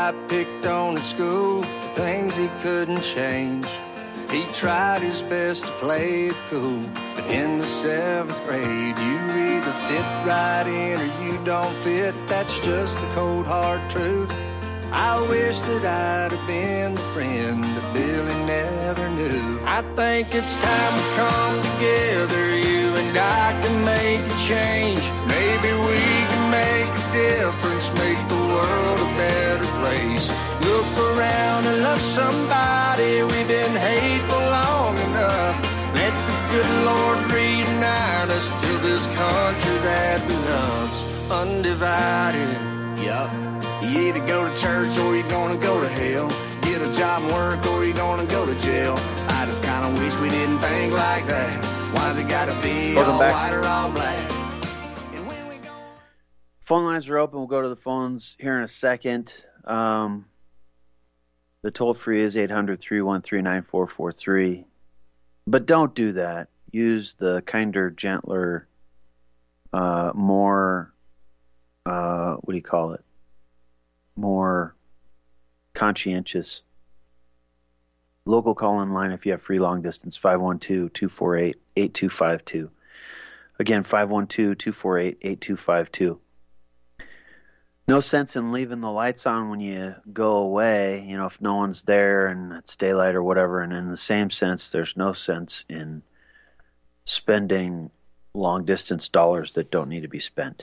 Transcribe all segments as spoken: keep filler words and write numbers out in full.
got picked on at school for things he couldn't change. He tried his best to play it cool, but in the seventh grade, you either fit right in or you don't fit. That's just the cold hard truth. I wish that I'd have been the friend that Billy never knew. I think it's time we come together, you and I can make a change. Maybe we can make a difference, make the world a better place. Look around and love somebody, we've been hateful long enough. Let the good Lord reunite us till this country that we love's undivided. Yup. You either go to church or you're gonna go to hell. Get a job and work or you're gonna go to jail. I just kinda wish we didn't think like that. Why's it gotta be Welcome all back. white or all black? And when we go... Phone lines are open. We'll go to the phones here in a second. Um, the toll-free is eight hundred, three one three, nine four four three. But don't do that. Use the kinder, gentler, uh, more, uh, what do you call it? More conscientious local call-in line if you have free long distance, five one two, two four eight, eight two five two. Again, five one two, two four eight, eight two five two. No sense in leaving the lights on when you go away, you know, if no one's there and it's daylight or whatever. And in the same sense, there's no sense in spending long-distance dollars that don't need to be spent.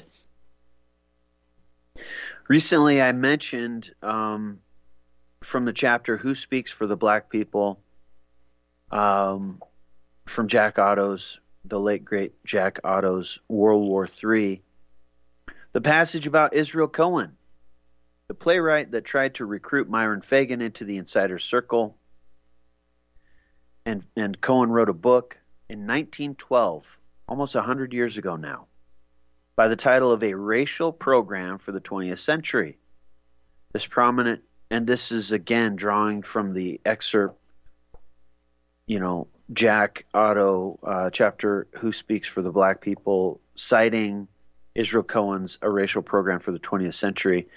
Recently, I mentioned um, from the chapter Who Speaks for the Black People, um, from Jack Otto's, the late, great Jack Otto's World War Three, the passage about Israel Cohen, the playwright that tried to recruit Myron Fagan into the Insider Circle. And, and Cohen wrote a book in nineteen twelve, almost one hundred years ago now, by the title of A Racial Program for the twentieth Century. This prominent, and this is again drawing from the excerpt, you know, Jack Otto, uh, chapter Who Speaks for the Black People, citing Israel Cohen's A Racial Program for the twentieth Century.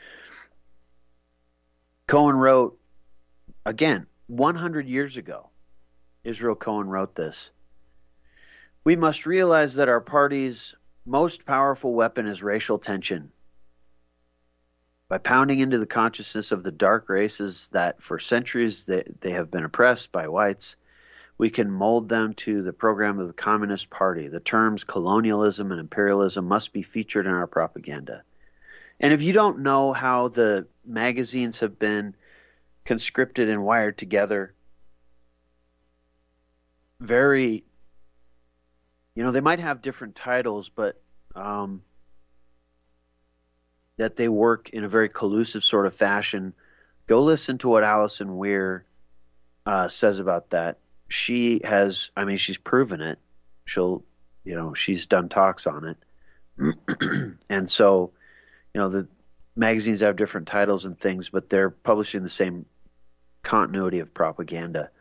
Cohen wrote, again, one hundred years ago, Israel Cohen wrote this: "We must realize that our party's most powerful weapon is racial tension. By pounding into the consciousness of the dark races that for centuries they, they have been oppressed by whites, we can mold them to the program of the Communist Party. The terms colonialism and imperialism must be featured in our propaganda." And if you don't know how the magazines have been conscripted and wired together, very, you know, they might have different titles, but um, that they work in a very collusive sort of fashion. Go listen to what Allison Weir uh, says about that. She has, I mean, she's proven it. She'll, you know, she's done talks on it. And so, you know, the magazines have different titles and things, but they're publishing the same continuity of propaganda.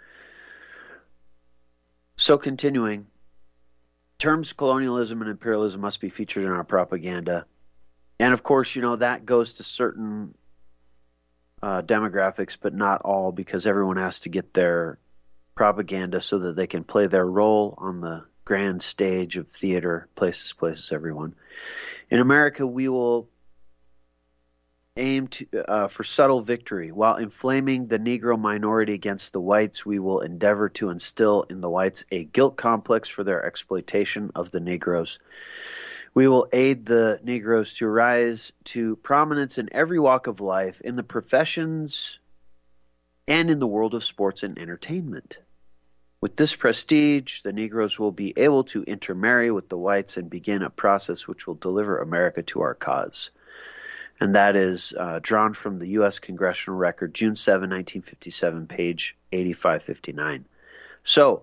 So continuing, terms colonialism and imperialism must be featured in our propaganda. And of course, you know, that goes to certain uh, demographics, but not all, because everyone has to get their propaganda so that they can play their role on the grand stage of theater. Places, places, everyone. In America, we will aim to, uh, for subtle victory. While inflaming the Negro minority against the whites, we will endeavor to instill in the whites a guilt complex for their exploitation of the Negroes. We will aid the Negroes to rise to prominence in every walk of life, in the professions and in the world of sports and entertainment. With this prestige, the Negroes will be able to intermarry with the whites and begin a process which will deliver America to our cause. And that is uh, drawn from the U S Congressional Record, June seventh, nineteen fifty-seven, page eighty-five fifty-nine. So,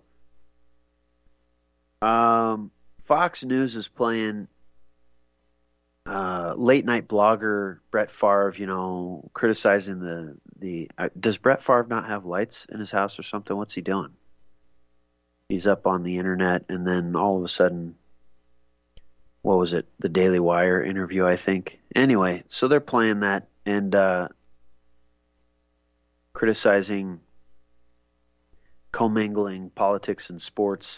um, Fox News is playing uh, late-night blogger Brett Favre, you know, criticizing the... the uh, does Brett Favre not have lights in his house or something? What's he doing? He's up on the internet, and then all of a sudden... what was it? The Daily Wire interview, I think. Anyway, so they're playing that, and uh, criticizing commingling politics and sports.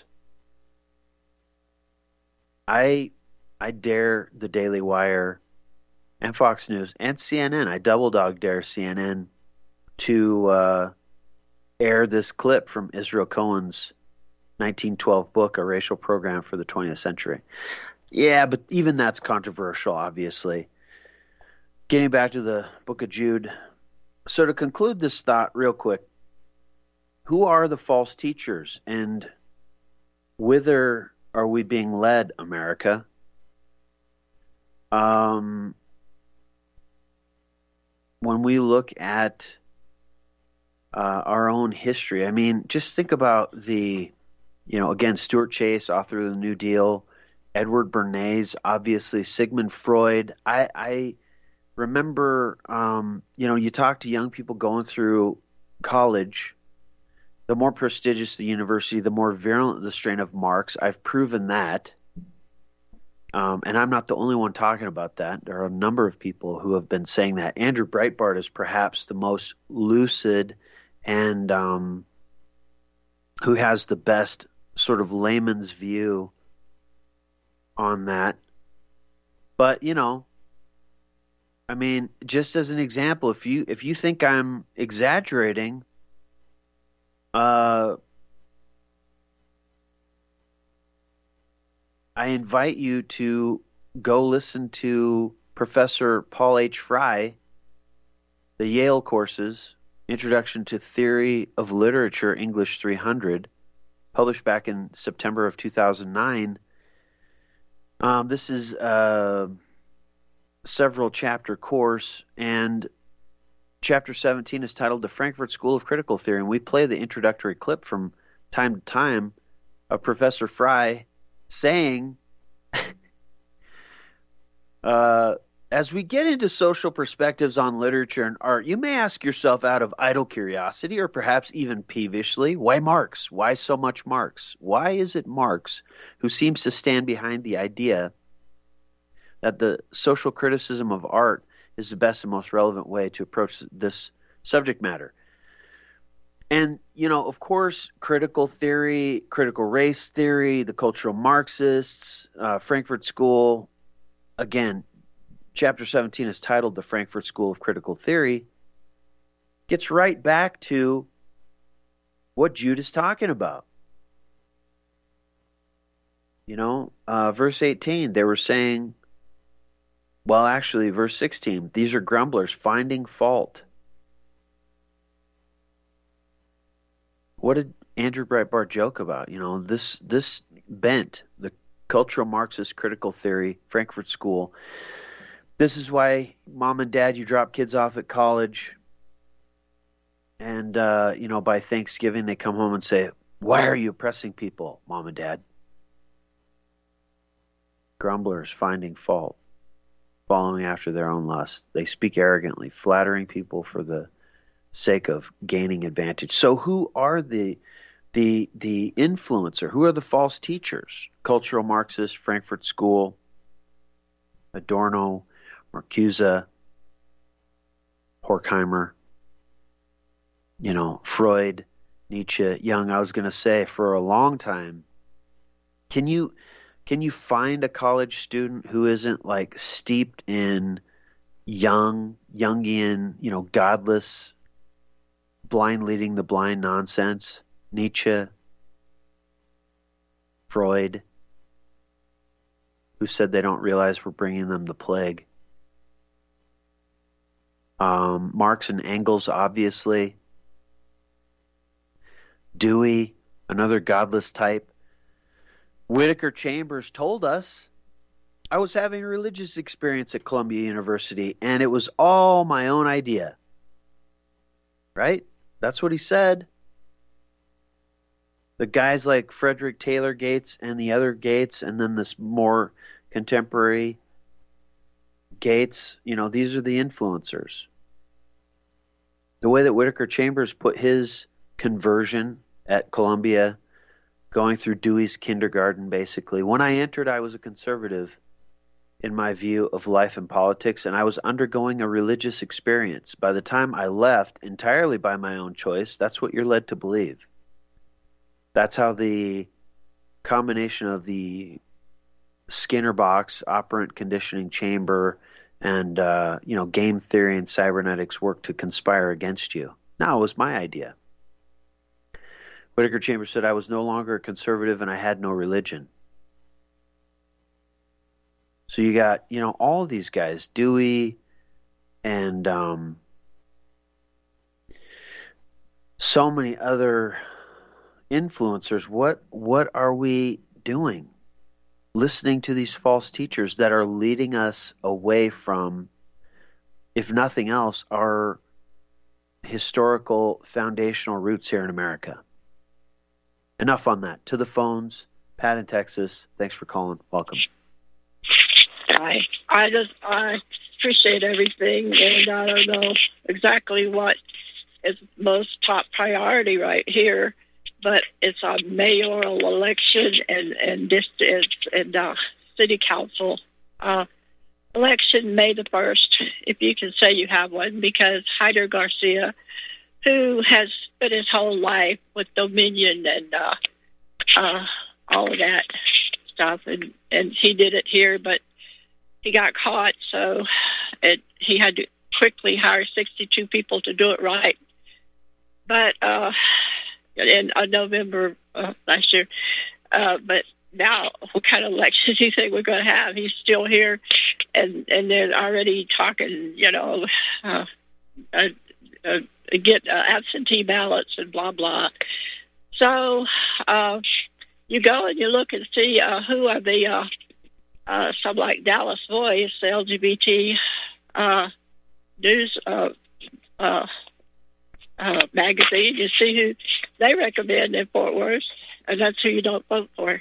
I I dare the Daily Wire and Fox News and C N N. I double dog dare C N N to uh, air this clip from Israel Cohen's nineteen twelve book, A Racial Program for the twentieth Century. Yeah, but even that's controversial, obviously. Getting back to the book of Jude. So to conclude this thought real quick, who are the false teachers and whither are we being led, America? Um, when we look at uh, our own history, I mean, just think about the, you know, again, Stuart Chase, author of the New Deal, Edward Bernays, obviously, Sigmund Freud. I, I remember, um, you know, you talk to young people going through college, the more prestigious the university, the more virulent the strain of Marx. I've proven that. Um, and I'm not the only one talking about that. There are a number of people who have been saying that. Andrew Breitbart is perhaps the most lucid and um, who has the best sort of layman's view on that. But, you know, I mean, just as an example, if you if you think I'm exaggerating, uh, I invite you to go listen to Professor Paul H. Fry, the Yale courses, Introduction to Theory of Literature, English three hundred, published back in September of two thousand nine. Um, this is a several chapter course, and chapter seventeen is titled The Frankfurt School of Critical Theory, and we play the introductory clip from time to time of Professor Fry saying, uh, as we get into social perspectives on literature and art, you may ask yourself out of idle curiosity or perhaps even peevishly, why Marx? Why so much Marx? Why is it Marx who seems to stand behind the idea that the social criticism of art is the best and most relevant way to approach this subject matter? And, you know, of course, critical theory, critical race theory, the cultural Marxists, uh, Frankfurt School, again, chapter seventeen is titled The Frankfurt School of Critical Theory, gets right back to what Jude is talking about. You know, uh, verse eighteen, they were saying, well, actually, verse sixteen, these are grumblers finding fault. What did Andrew Breitbart joke about? You know, this this bent, the cultural Marxist critical theory, Frankfurt School. This is why, mom and dad, you drop kids off at college, and, uh, you know, by Thanksgiving they come home and say, why are you oppressing people, mom and dad? Grumblers finding fault, following after their own lust. They speak arrogantly, flattering people for the sake of gaining advantage. So who are the the the influencer? Who are the false teachers? Cultural Marxists, Frankfurt School, Adorno, Marcuse, Horkheimer, you know, Freud, Nietzsche, Jung. I was going to say for a long time, can you can you find a college student who isn't like steeped in Jung, Jungian, you know, godless, blind leading the blind nonsense? Nietzsche, Freud, who said they don't realize we're bringing them the plague. Um, Marx and Engels, obviously. Dewey, another godless type. Whittaker Chambers told us, I was having a religious experience at Columbia University, and it was all my own idea. Right? That's what he said. The guys like Frederick Taylor Gates and the other Gates, and then this more contemporary Gates, you know, these are the influencers. The way that Whittaker Chambers put his conversion at Columbia, going through Dewey's kindergarten, basically. When I entered, I was a conservative. in my view of life and politics, and I was undergoing a religious experience. By the time I left, entirely by my own choice, that's what you're led to believe. That's how the combination of the Skinner box, operant conditioning chamber, and uh, you know, game theory and cybernetics work to conspire against you. No, it was my idea. Whittaker Chambers said, I was no longer a conservative and I had no religion. So you got, you know, all of these guys, Dewey and um, so many other influencers. What what are we doing? Listening to these false teachers that are leading us away from, if nothing else, our historical foundational roots here in America. Enough on that. To the phones. Pat in Texas. Thanks for calling. Welcome. I I just I appreciate everything, and I don't know exactly what is most top priority right here, but it's a mayoral election and and this is and uh, city council uh, election May the first, if you can say you have one, because Hyder Garcia, who has spent his whole life with Dominion and uh, uh, all of that stuff, and and he did it here, but he got caught, so it, he had to quickly hire sixty-two people to do it right. But uh, in uh, November uh, last year, uh, but now what kind of election do you think we're going to have? He's still here, and and they're already talking, you know, uh, uh, uh, get uh, absentee ballots and blah blah. So uh, you go and you look and see uh, who are the uh, Uh, some like Dallas Voice, the L G B T uh, news uh, uh, uh, magazine. You see who they recommend in Fort Worth, and that's who you don't vote for.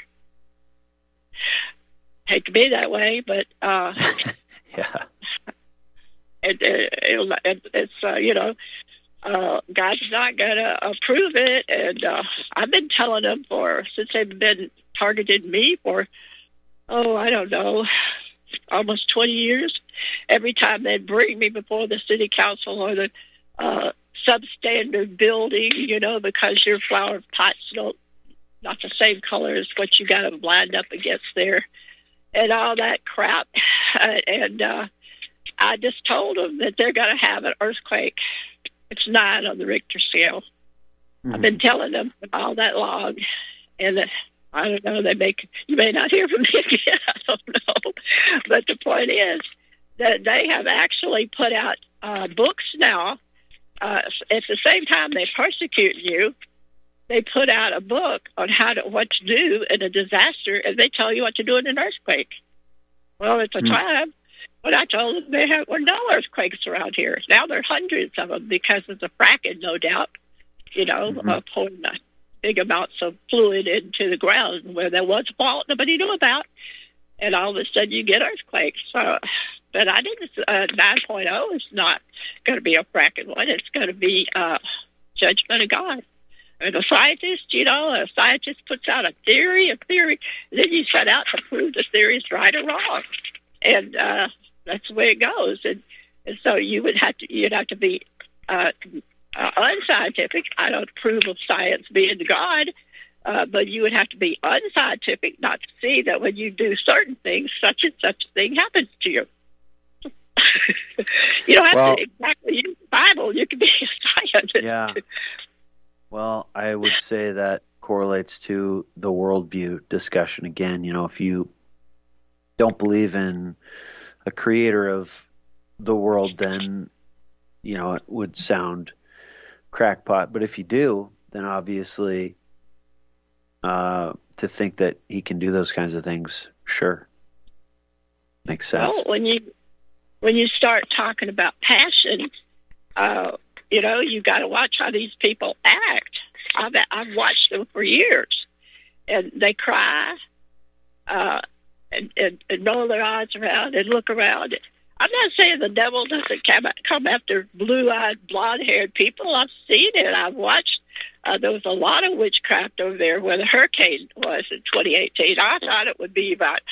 Hate to be that way, but uh, yeah, it, it, it, it's uh, you know, uh, God's not gonna approve it, and uh, I've been telling them for since they've been targeting me for. Oh, I don't know, almost twenty years. Every time they'd bring me before the city council or the uh, substandard building, you know, because your flower pots don't not the same color as what you got them lined up against there, and all that crap. Uh, and uh, I just told them that they're going to have an earthquake. It's nine on the Richter scale. Mm-hmm. I've been telling them all that long, and that. I don't know, they may, you may not hear from me again, I don't know. But the point is that they have actually put out uh, books now. Uh, at the same time they persecute you, they put out a book on how to, what to do in a disaster, and they tell you what to do in an earthquake. Well, at the mm. time, when I told them there were no earthquakes around here. Now there are hundreds of them because of the fracking, no doubt, you know, mm-hmm. uh, pouring the big amounts of fluid into the ground where there was a fault nobody knew about, and all of a sudden you get earthquakes. So, but I think it's, uh, nine point oh is not going to be a fracking one. It's going to be uh, judgment of God. And a scientist, you know, a scientist puts out a theory, a theory, and then you set out to prove the theory is right or wrong, and uh, that's the way it goes. And, and so you would have to, you'd have to be. Uh, Uh, unscientific. I don't approve of science being God, uh, but you would have to be unscientific not to see that when you do certain things, such and such a thing happens to you. You don't have well, to exactly use the Bible. You can be a scientist. Yeah. Well, I would say that correlates to the worldview discussion again. You know, if you don't believe in a creator of the world, then, you know, it would sound crackpot, but if you do, then obviously uh, to think that he can do those kinds of things, sure, makes sense. Well, when you when you start talking about passion, uh, you know, you got to watch how these people act. I've I've watched them for years, and they cry uh, and, and, and roll their eyes around and look around. I'm not saying the devil doesn't come after blue-eyed, blonde-haired people. I've seen it. I've watched. Uh, there was a lot of witchcraft over there where the hurricane was in twenty eighteen. I thought it would be about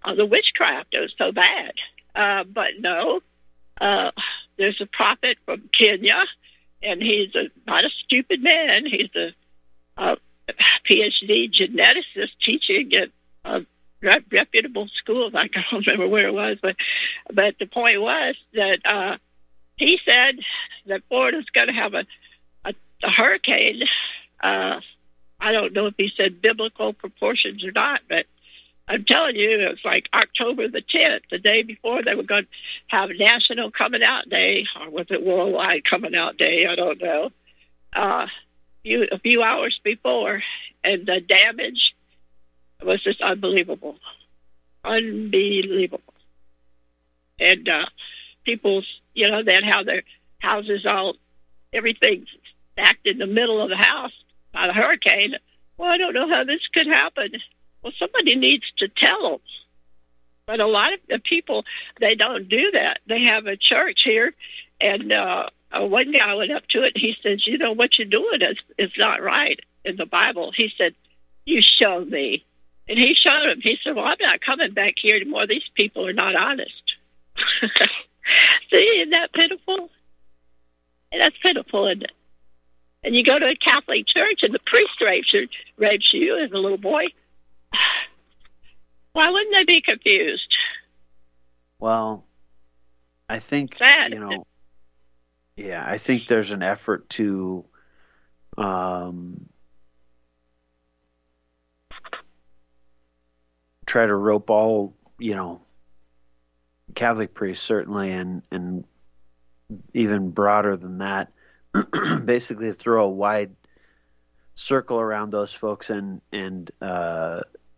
uh, the witchcraft. It was so bad. Uh, but no, uh, there's a prophet from Kenya, and he's a, not a stupid man. He's a, a P H D geneticist teaching at a reputable school. I can't remember where it was, but but the point was that uh, he said that Florida's going to have a, a, a hurricane. Uh, I don't know if he said biblical proportions or not, but I'm telling you, it was like October the tenth, the day before they were going to have National Coming Out Day, or was it Worldwide Coming Out Day? I don't know. Uh, few, a few hours before, and the damage was just unbelievable. Unbelievable. And uh, people's, you know, they'd have their houses all, everything stacked in the middle of the house by the hurricane. Well, I don't know how this could happen. Well, somebody needs to tell them. But a lot of the people, they don't do that. They have a church here, and uh, one guy went up to it, and he says, you know, what you're doing is, is not right in the Bible. He said, you show me. And he showed him. He said, well, I'm not coming back here anymore. These people are not honest. See, isn't that pitiful? And that's pitiful, isn't it? And you go to a Catholic church, and the priest rapes you, rapes you as a little boy. Why wouldn't they be confused? Well, I think, Sad. you know, yeah, I think there's an effort to um, try to rope all, you know, Catholic priests, certainly, and, and even broader than that, basically throw a wide circle around those folks and, and uh,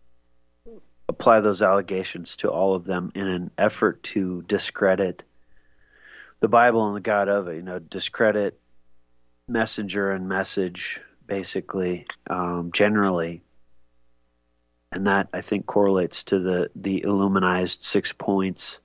apply those allegations to all of them in an effort to discredit the Bible and the God of it, you know, discredit messenger and message, basically, um, generally. And that, I think, correlates to the, the Illuminized six points.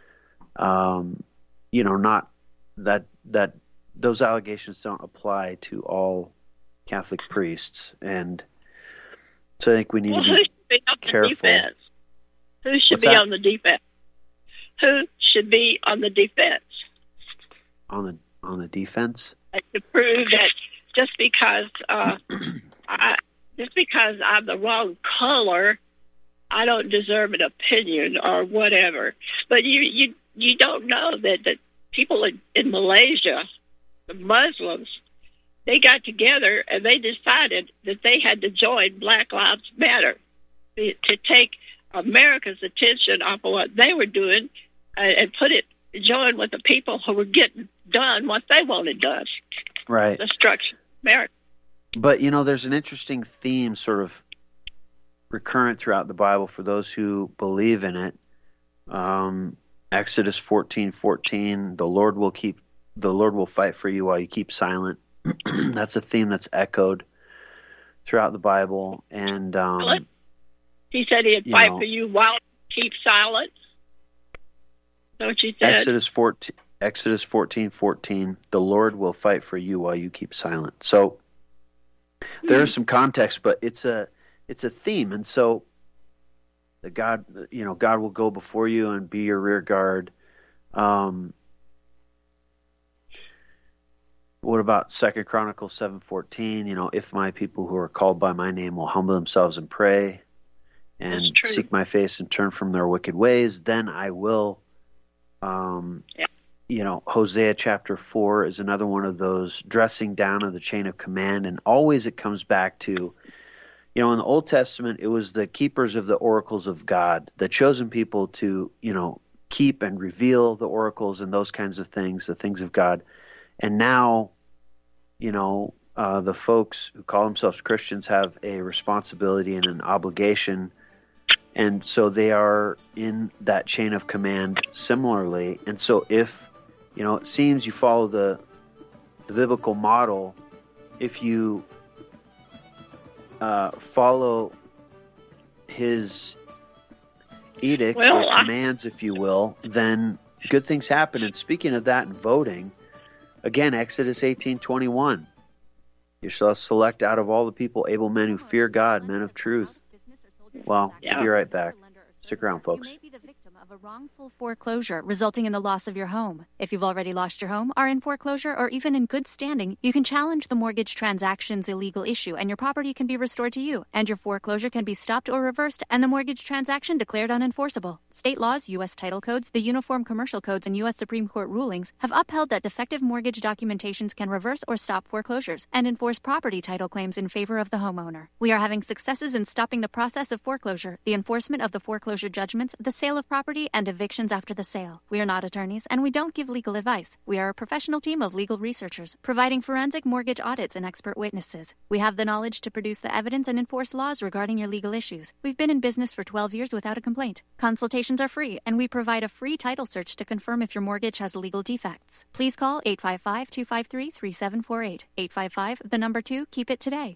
Um, you know, not that that those allegations don't apply to all Catholic priests. And so I think we need well, to be, be on careful. The defense? Who should What's be that? on the defense? Who should be on the defense? On the on the defense? To prove that just because uh, I, just because I'm the wrong color, I don't deserve an opinion or whatever. But you you, you don't know that the people in, in Malaysia, the Muslims, they got together and they decided that they had to join Black Lives Matter to, to take America's attention off of what they were doing uh, and put it join with the people who were getting done what they wanted done. Right. Destruction of America. But, you know, there's an interesting theme sort of recurrent throughout the Bible for those who believe in it. Um, Exodus fourteen fourteen, the Lord will keep, the Lord will fight for you while you keep silent. That's a theme that's echoed throughout the Bible. And, um, he said he'd you fight know, for you while you keep silent. Is that what you said? Exodus fourteen, Exodus fourteen fourteen, the Lord will fight for you while you keep silent. So there is some context, but it's a it's a theme, and so the God, you know, God will go before you and be your rear guard. Um, what about Second Chronicles seven fourteen? You know, if my people who are called by my name will humble themselves and pray and seek my face and turn from their wicked ways, then I will. Um, yeah. You know, Hosea chapter four is another one of those dressing down of the chain of command, and always it comes back to, you know, in the Old Testament, it was the keepers of the oracles of God, the chosen people to, you know, keep and reveal the oracles and those kinds of things, the things of God. And now, you know, uh, the folks who call themselves Christians have a responsibility and an obligation. And so they are in that chain of command similarly. And so if, you know, it seems you follow the the biblical model, if you uh, follow his edicts well, or I... commands, if you will, then good things happen. And speaking of that and voting, again, Exodus eighteen twenty-one, you shall select out of all the people able men who fear God, men of truth. Well, Yeah. we'll be right back. Stick around, folks. You may be the victim of a wrongful foreclosure resulting in the loss of your home. If you've already lost your home, are in foreclosure, or even in good standing, you can challenge the mortgage transaction's illegal issue, and your property can be restored to you, and your foreclosure can be stopped or reversed, and the mortgage transaction declared unenforceable. State laws, U S title codes, the Uniform Commercial Codes, and U S Supreme Court rulings have upheld that defective mortgage documentations can reverse or stop foreclosures and enforce property title claims in favor of the homeowner. We are having successes in stopping the process of foreclosure, the enforcement of the foreclosure judgments, the sale of property, and evictions after the sale. We are not attorneys, and we don't give legal advice. We are a professional team of legal researchers, providing forensic mortgage audits and expert witnesses. We have the knowledge to produce the evidence and enforce laws regarding your legal issues. We've been in business for twelve years without a complaint. Consultations are free, and we provide a free title search to confirm if your mortgage has legal defects. Please call eight five five, two five three, three seven four eight. eight five five, the number two, keep it today.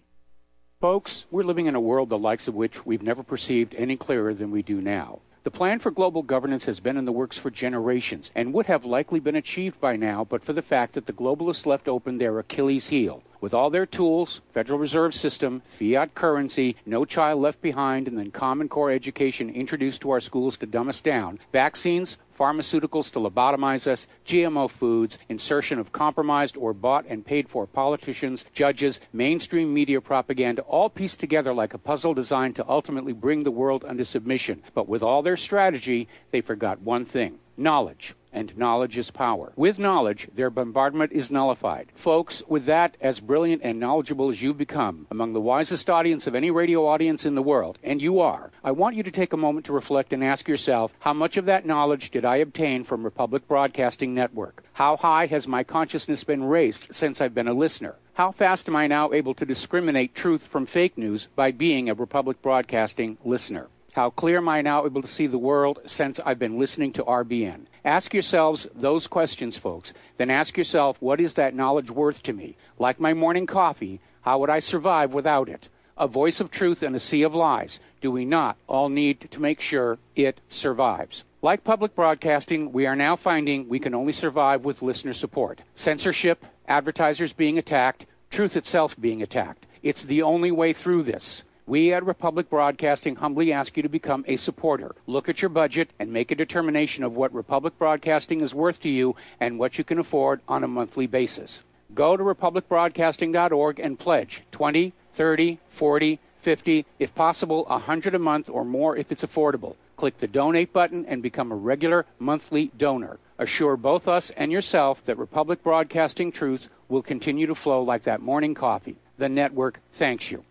Folks, we're living in a world the likes of which we've never perceived any clearer than we do now. The plan for global governance has been in the works for generations and would have likely been achieved by now but for the fact that the globalists left open their Achilles heel. With all their tools, Federal Reserve System, fiat currency, no child left behind, and then Common Core education introduced to our schools to dumb us down, vaccines, pharmaceuticals to lobotomize us, G M O foods, insertion of compromised or bought and paid for politicians, judges, mainstream media propaganda, all pieced together like a puzzle designed to ultimately bring the world under submission. But with all their strategy, they forgot one thing: knowledge. And knowledge is power. With knowledge, their bombardment is nullified. Folks, with that, as brilliant and knowledgeable as you've become, among the wisest audience of any radio audience in the world, and you are, I want you to take a moment to reflect and ask yourself, how much of that knowledge did I obtain from Republic Broadcasting Network? How high has my consciousness been raised since I've been a listener? How fast am I now able to discriminate truth from fake news by being a Republic Broadcasting listener? How clear am I now able to see the world since I've been listening to R B N? Ask yourselves those questions, folks. Then ask yourself, what is that knowledge worth to me? Like my morning coffee, how would I survive without it? A voice of truth in a sea of lies. Do we not all need to make sure it survives? Like public broadcasting, we are now finding we can only survive with listener support. Censorship, advertisers being attacked, truth itself being attacked. It's the only way through this. We at Republic Broadcasting humbly ask you to become a supporter. Look at your budget and make a determination of what Republic Broadcasting is worth to you and what you can afford on a monthly basis. Go to republic broadcasting dot org and pledge twenty, thirty, forty, fifty, if possible, one hundred a month or more if it's affordable. Click the donate button and become a regular monthly donor. Assure both us and yourself that Republic Broadcasting truth will continue to flow like that morning coffee. The network thanks you.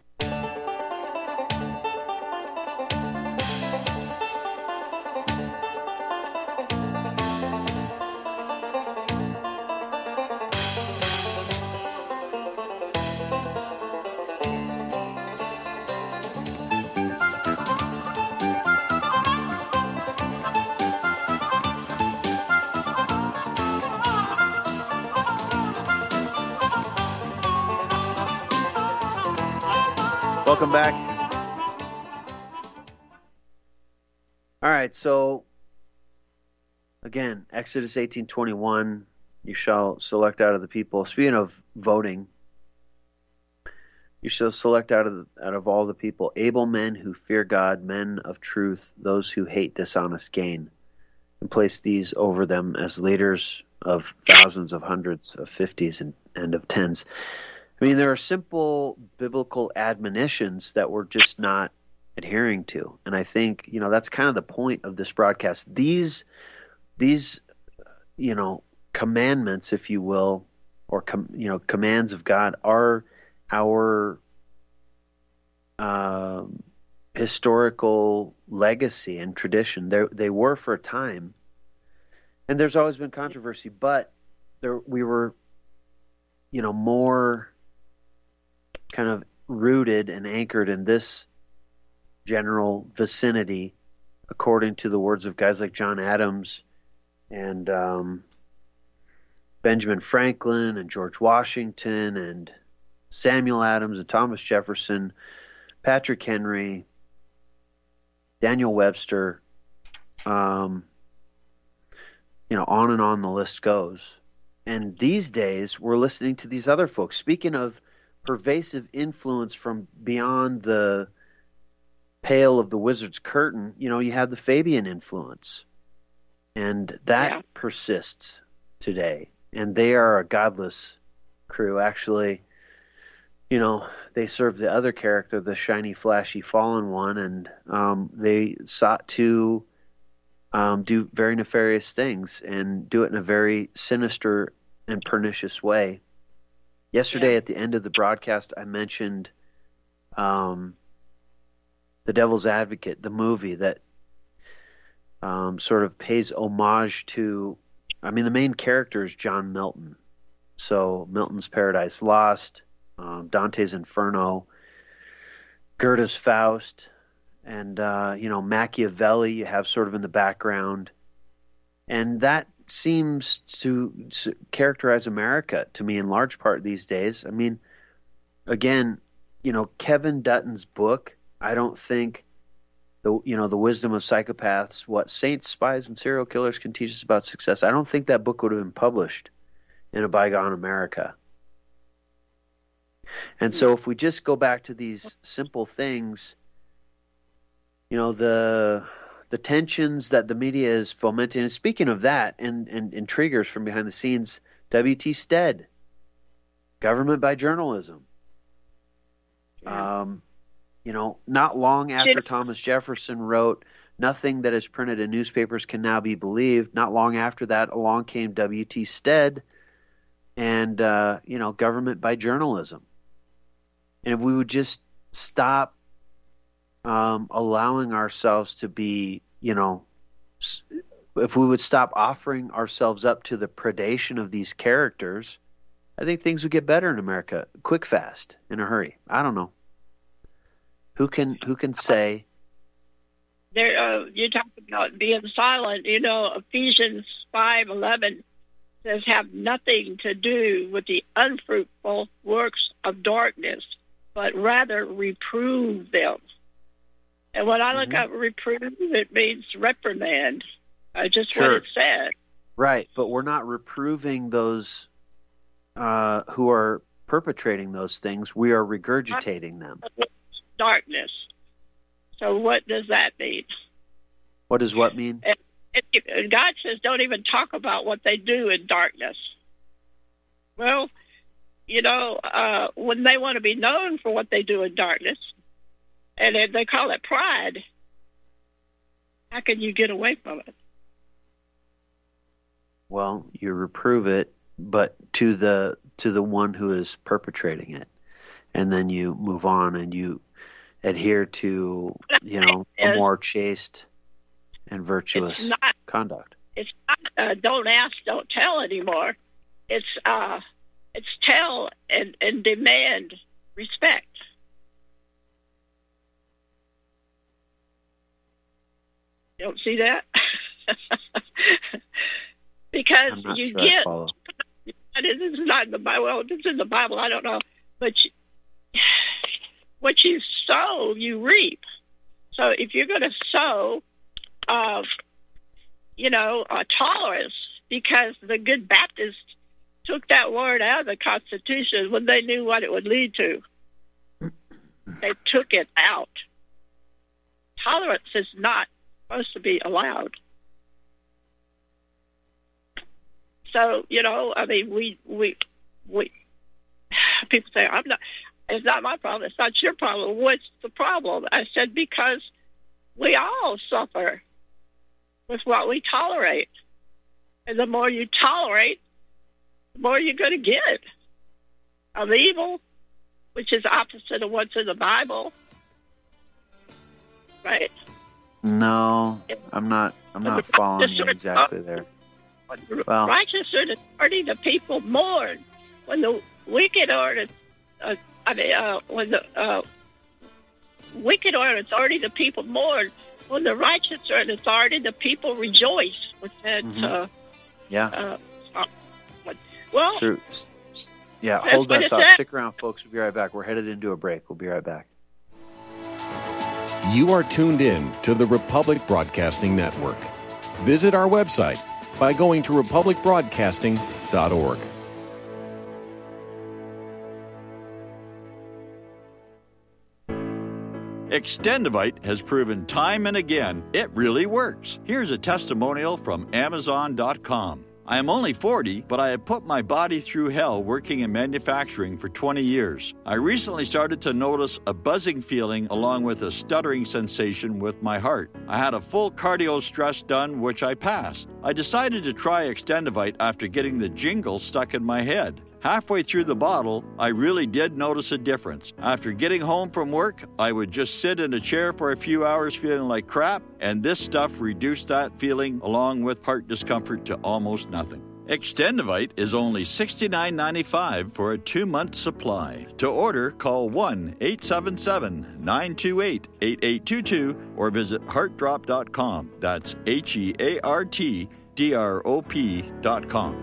Welcome back. All right, so again, Exodus eighteen twenty-one, you shall select out of the people. Speaking of voting, you shall select out of the, out of all the people able men who fear God, men of truth, those who hate dishonest gain, and place these over them as leaders of thousands, of hundreds, of fifties, and, and of tens. I mean, there are simple biblical admonitions that we're just not adhering to. And I think, you know, that's kind of the point of this broadcast. These, these, you know, commandments, if you will, or, com, you know, commands of God are our uh, historical legacy and tradition. They they were for a time. And there's always been controversy, but there we were, you know, more kind of rooted and anchored in this general vicinity, according to the words of guys like John Adams and um, Benjamin Franklin and George Washington and Samuel Adams and Thomas Jefferson, Patrick Henry, Daniel Webster, um, you know, on and on the list goes. And these days, we're listening to these other folks. Speaking of pervasive influence from beyond the pale of the wizard's curtain, you know, you have the Fabian influence, and that yeah. persists today. And they are a godless crew. Actually, you know, they serve the other character, the shiny, flashy, fallen one, and um, they sought to um, do very nefarious things and do it in a very sinister and pernicious way. Yesterday, yeah. at the end of the broadcast, I mentioned um, The Devil's Advocate, the movie that um, sort of pays homage to, I mean, the main character is John Milton. So Milton's Paradise Lost, um, Dante's Inferno, Goethe's Faust, and, uh, you know, Machiavelli you have sort of in the background. And that seems to, to characterize America to me in large part these days. I mean, again, you know, Kevin Dutton's book, I don't think, the you know, The Wisdom of Psychopaths, What Saints, Spies, and Serial Killers Can Teach Us About Success, I don't think that book would have been published in a bygone America. And so if we just go back to these simple things, you know, the the tensions that the media is fomenting, and speaking of that, and, and intriguers from behind the scenes, W T Stead, government by journalism. Yeah. Um, you know, not long after Thomas Jefferson wrote, "Nothing that is printed in newspapers can now be believed," not long after that, along came W T Stead and, uh, you know, government by journalism. And if we would just stop um, allowing ourselves to be, you know, if we would stop offering ourselves up to the predation of these characters, I think things would get better in America, quick, fast, in a hurry. I don't know. Who can who can say? There, uh, you talk about being silent. You know, Ephesians five eleven says, "Have nothing to do with the unfruitful works of darkness, but rather reprove them." And when I look mm-hmm. up reprove, it means reprimand. Uh, just sure. what it said. Right, but we're not reproving those uh, who are perpetrating those things. We are regurgitating them. Darkness. So what does that mean? What does what mean? And, and God says don't even talk about what they do in darkness. Well, you know, uh, when they want to be known for what they do in darkness, and they call it pride, how can you get away from it? Well, you reprove it, but to the to the one who is perpetrating it, and then you move on and you adhere to, you know, a more chaste and virtuous it's not, conduct. It's not uh, don't ask, don't tell anymore. It's uh, it's tell and, and demand respect. You don't see that? Because you sure get, this is not in the Bible, well, this is in the Bible, I don't know, but you, what you sow, you reap. So if you're going to sow, uh, you know, uh, tolerance, because the good Baptists took that word out of the Constitution when they knew what it would lead to. They took it out. Tolerance is not supposed to be allowed. So, you know, I mean, we, we, we, people say, I'm not, it's not my problem, it's not your problem. What's the problem? I said, because we all suffer with what we tolerate. And the more you tolerate, the more you're going to get of evil, which is opposite of what's in the Bible. Right? No, I'm not, I'm not following you exactly there. Well, righteous are the authority the people mourn. When the wicked are the, uh, I mean, uh, when the uh, wicked are in authority, the people mourn. When the righteous are in authority, the people rejoice. With that, mm-hmm. uh, yeah. Uh, well, True. Yeah, hold that thought. Stick around, folks. We'll be right back. We're headed into a break. We'll be right back. You are tuned in to the Republic Broadcasting Network. Visit our website by going to republic broadcasting dot org. Extendivite has proven time and again it really works. Here's a testimonial from Amazon dot com. I am only forty, but I have put my body through hell working in manufacturing for twenty years. I recently started to notice a buzzing feeling along with a stuttering sensation with my heart. I had a full cardio stress done, which I passed. I decided to try Extendivite after getting the jingle stuck in my head. Halfway through the bottle, I really did notice a difference. After getting home from work, I would just sit in a chair for a few hours feeling like crap, and this stuff reduced that feeling along with heart discomfort to almost nothing. Extendivite is only sixty-nine ninety-five for a two-month supply. To order, call one eight seven seven, nine two eight, eight eight two two or visit heart drop dot com. That's H E A R T D R O P dot com.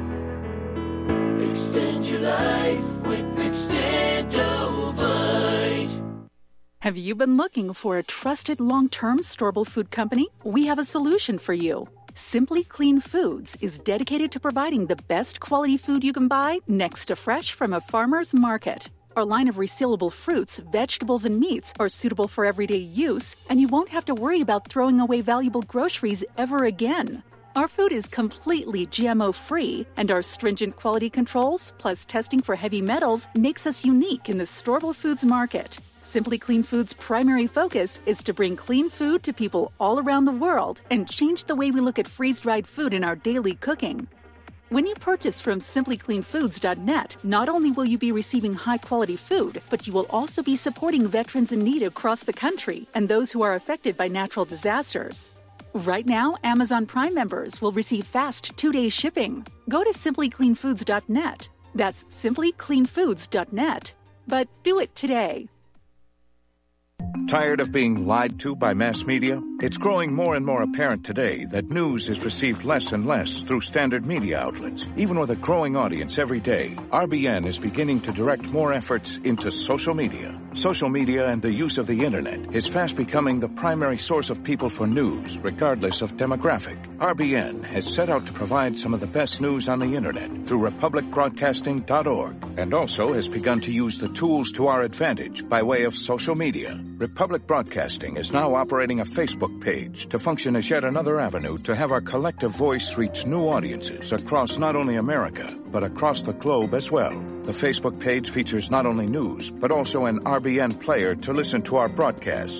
Extend your life with Extendovite. Have you been looking for a trusted long-term storable food company? We have a solution for you. Simply Clean Foods is dedicated to providing the best quality food you can buy next to fresh from a farmer's market. Our line of resealable fruits, vegetables, and meats are suitable for everyday use, and you won't have to worry about throwing away valuable groceries ever again. Our food is completely G M O-free, and our stringent quality controls, plus testing for heavy metals, makes us unique in the storable foods market. Simply Clean Foods' primary focus is to bring clean food to people all around the world and change the way we look at freeze-dried food in our daily cooking. When you purchase from simply clean foods dot net, not only will you be receiving high-quality food, but you will also be supporting veterans in need across the country and those who are affected by natural disasters. Right now, Amazon Prime members will receive fast two-day shipping. Go to simply clean foods dot net. That's simply clean foods dot net. But do it today. Tired of being lied to by mass media? It's growing more and more apparent today that news is received less and less through standard media outlets. Even with a growing audience every day, R B N is beginning to direct more efforts into social media. Social media and the use of the internet is fast becoming the primary source of people for news, regardless of demographic. R B N has set out to provide some of the best news on the internet through republic broadcasting dot org, and also has begun to use the tools to our advantage by way of social media. Republic Broadcasting is now operating a Facebook page to function as yet another avenue to have our collective voice reach new audiences across not only America, but across the globe as well. The Facebook page features not only news, but also an R B N player to listen to our broadcast.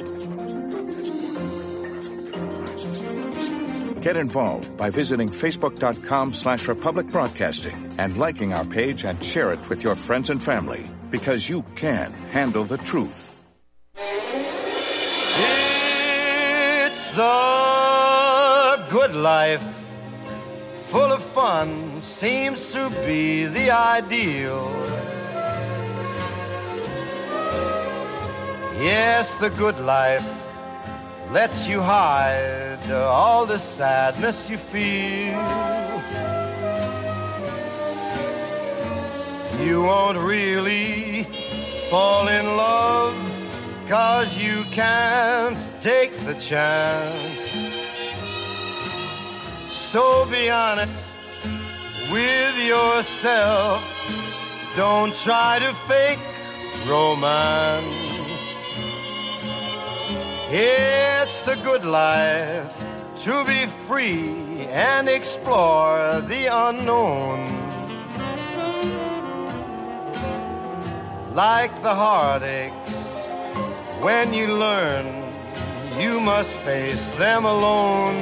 Get involved by visiting facebook.com slash Republic Broadcasting and liking our page and share it with your friends and family, because you can handle the truth. It's the good life, full of fun, seems to be the ideal. Yes, the good life lets you hide all the sadness you feel. You won't really fall in love, 'cause you can't take the chance. So be honest with yourself. Don't try to fake romance. It's the good life to be free and explore the unknown. Like the heartaches, when you learn, you must face them alone.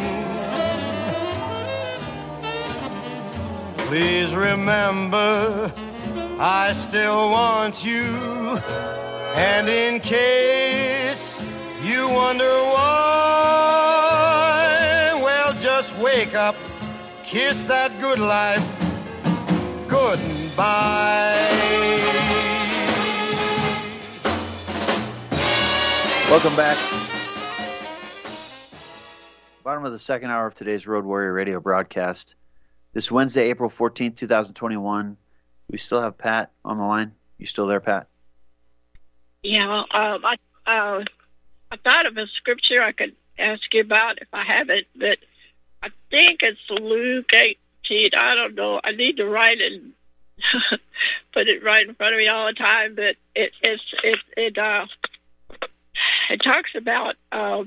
Please remember, I still want you. And in case you wonder why, well, just wake up, kiss that good life goodbye. Welcome back. Bottom of the second hour of today's Road Warrior Radio broadcast. This Wednesday, April fourteenth, twenty twenty-one. We still have Pat on the line. You still there, Pat? Yeah, um, I, uh, I thought of a scripture I could ask you about if I have it, but I think it's Luke eighteen. I don't know. I need to write it and put it right in front of me all the time, but it, it's, it, it, uh, it talks about uh,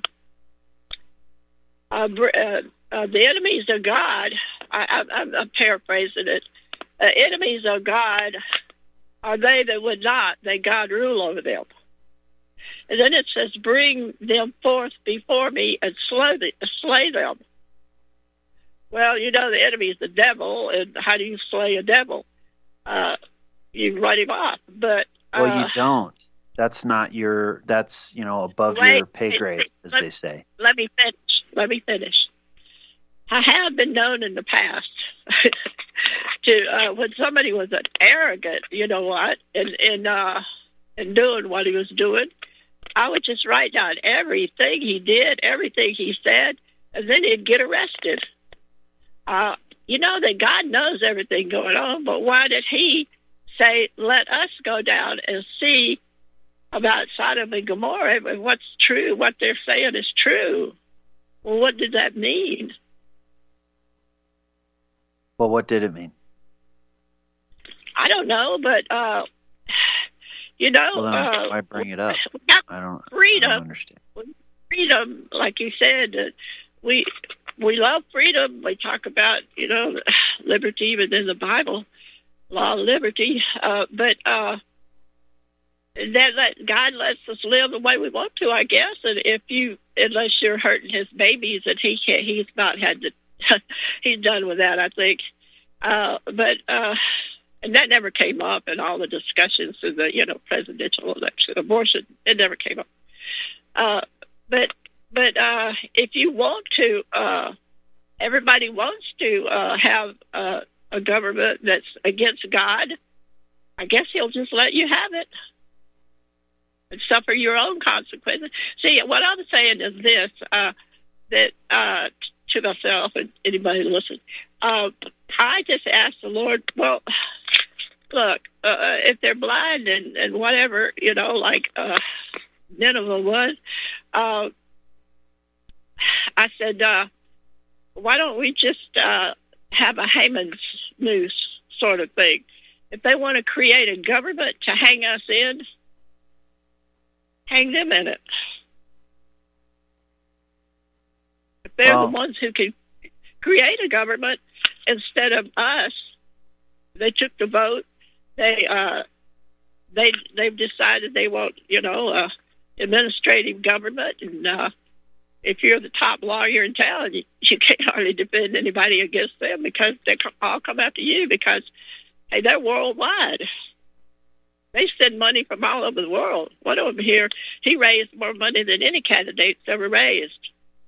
uh, uh, uh, the enemies of God. I, I, I'm, I'm paraphrasing it. Uh, enemies of God are they that would not that God rule over them. And then it says, bring them forth before me and slay, the, slay them. Well, you know, the enemy is the devil, and how do you slay a devil? Uh, you write him off. But uh, well, you don't. That's not your, that's, you know, above wait, your pay grade, as let, they say. Let me finish. Let me finish. I have been known in the past to, uh, when somebody was an arrogant, you know what, in, in, uh, in doing what he was doing, I would just write down everything he did, everything he said, and then he'd get arrested. Uh, you know that God knows everything going on, but why did he say, let us go down and see about Sodom and Gomorrah and what's true, what they're saying is true? Well, what did that mean? Well, what did it mean? I don't know, but, uh, you know... Well, then uh, why bring it up? I don't, freedom, I don't understand. Freedom, like you said, uh, we we love freedom. We talk about, you know, liberty even in the Bible, law of liberty. Uh, but uh, that, that God lets us live the way we want to, I guess. And if you, unless you're hurting his babies, and he can't, he's not had to... he's done with that, I think. Uh, but uh, and that never came up in all the discussions of the, you know, presidential election, abortion. It never came up. Uh, but but uh, if you want to, uh, everybody wants to uh, have uh, a government that's against God. I guess he'll just let you have it and suffer your own consequences. See, what I'm saying is this: uh, that. Uh, to myself and anybody listen. Uh, I just asked the Lord, well, look, uh, if they're blind and, and whatever, you know, like uh, Nineveh was, uh, I said, uh, why don't we just uh, have a Haman's noose sort of thing? If they want to create a government to hang us in, hang them in it. They're well, the ones who can create a government instead of us. They took the vote. They uh, they they've decided they want, you know, uh, administrative government. And uh, if you're the top lawyer in town, you, you can't hardly defend anybody against them because they all come after you because hey, they're worldwide. They send money from all over the world. One of them here, he raised more money than any candidate's ever raised.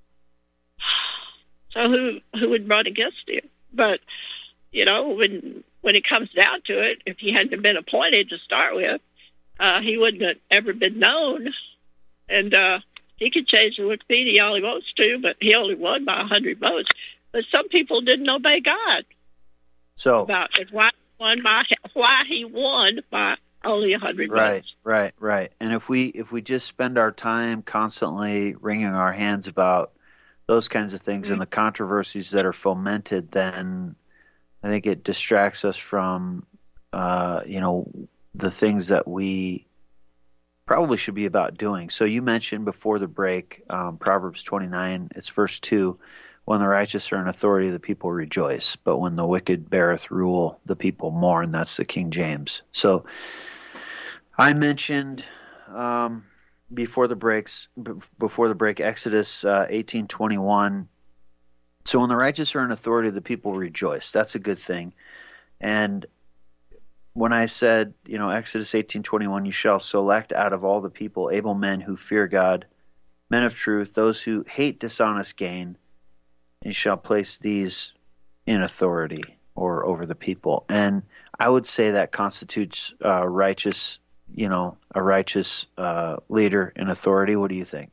So who who would run against him? But, you know, when when it comes down to it, if he hadn't been appointed to start with, uh, he wouldn't have ever been known. And uh, he could change the Wikipedia all he wants to, but he only won by one hundred votes. But some people didn't obey God. So about why he won by why he won by only one hundred right, votes. Right, right, right. And if we if we just spend our time constantly wringing our hands about those kinds of things mm-hmm. and the controversies that are fomented, then I think it distracts us from, uh, you know, the things that we probably should be about doing. So you mentioned before the break, um, Proverbs twenty-nine, it's verse two, when the righteous are in authority, the people rejoice. But when the wicked beareth rule, the people mourn. That's the King James. So I mentioned... Um, Before the breaks, before the break, Exodus uh, eighteen twenty-one. So when the righteous are in authority, the people rejoice. That's a good thing. And when I said, you know, Exodus eighteen twenty-one, you shall select out of all the people able men who fear God, men of truth, those who hate dishonest gain, and you shall place these in authority or over the people. And I would say that constitutes uh, righteous. You know, a righteous uh, leader in authority. What do you think?